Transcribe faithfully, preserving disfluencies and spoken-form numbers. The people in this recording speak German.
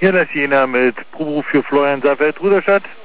Hier das Jena mit Proberuf für Florian Seifert, Ruderstadt.